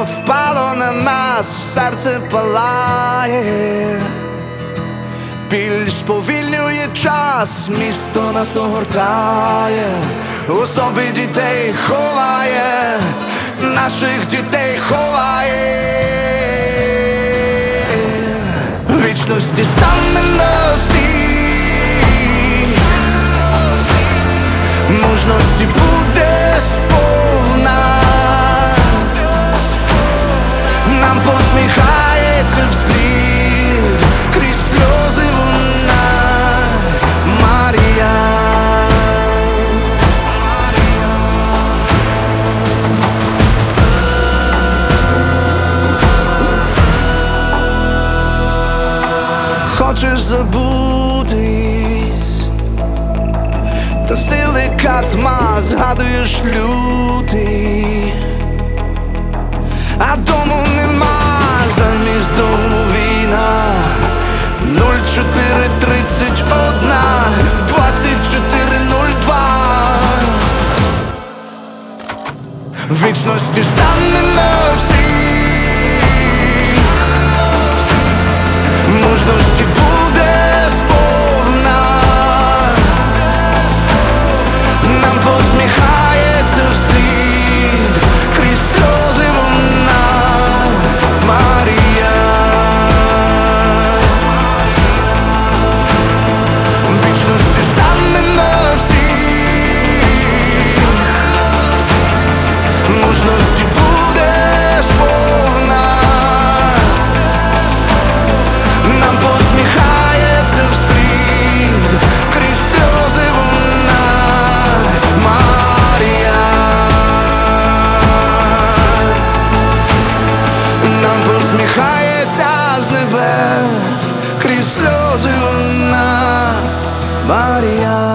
що впало на нас, серце палає, біль сповільнює час, місто нас огортає, у собі дітей ховає, наших дітей ховає. Вічності стане на всі, мужності буде сповна, нам посміхається вслід, крізь сльози вона, Марія. Хочеш забутись, та сили катма, згадуєш лютий, а дому нема, замість дому війна. 0431 2402. Вічності стане на всі, мужності буде сповна, нам посміхається вслід, крізь сльози вона, Марія. Вічності стане на всі, мужності буде сповна, нам посміхається вслід, крізь сльози вона, Марія. Нам посміхається з небес, крізь сльози вона, Марія.